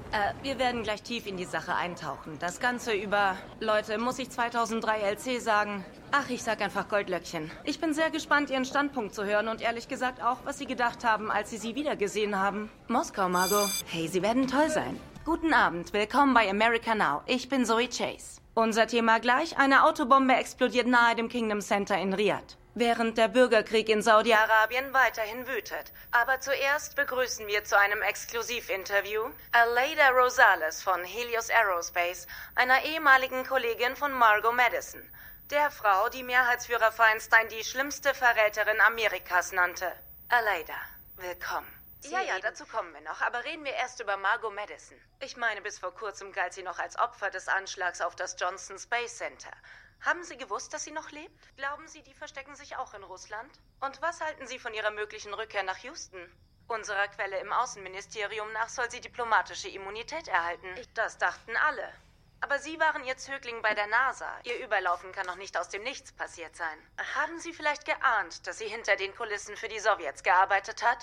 Wir werden gleich tief in die Sache eintauchen. Das Ganze über... Leute, muss ich 2003 LC sagen? Ach, ich sag einfach Goldlöckchen. Ich bin sehr gespannt, Ihren Standpunkt zu hören und ehrlich gesagt auch, was Sie gedacht haben, als Sie wiedergesehen haben. Moskau, Margot. Hey, Sie werden toll sein. Guten Abend, willkommen bei America Now. Ich bin Zoe Chase. Unser Thema gleich, eine Autobombe explodiert nahe dem Kingdom Center in Riyadh. Während der Bürgerkrieg in Saudi-Arabien weiterhin wütet. Aber zuerst begrüßen wir zu einem Exklusivinterview Aleida Rosales von Helios Aerospace, einer ehemaligen Kollegin von Margot Madison, der Frau, die Mehrheitsführer Feinstein die schlimmste Verräterin Amerikas nannte. Aleida, willkommen. Ja, dazu kommen wir noch, aber reden wir erst über Margot Madison. Ich meine, bis vor kurzem galt sie noch als Opfer des Anschlags auf das Johnson Space Center. Haben Sie gewusst, dass sie noch lebt? Glauben Sie, die verstecken sich auch in Russland? Und was halten Sie von ihrer möglichen Rückkehr nach Houston? Unserer Quelle im Außenministerium nach soll sie diplomatische Immunität erhalten. Das dachten alle. Aber Sie waren ihr Zögling bei der NASA. Ihr Überlaufen kann noch nicht aus dem Nichts passiert sein. Haben Sie vielleicht geahnt, dass sie hinter den Kulissen für die Sowjets gearbeitet hat?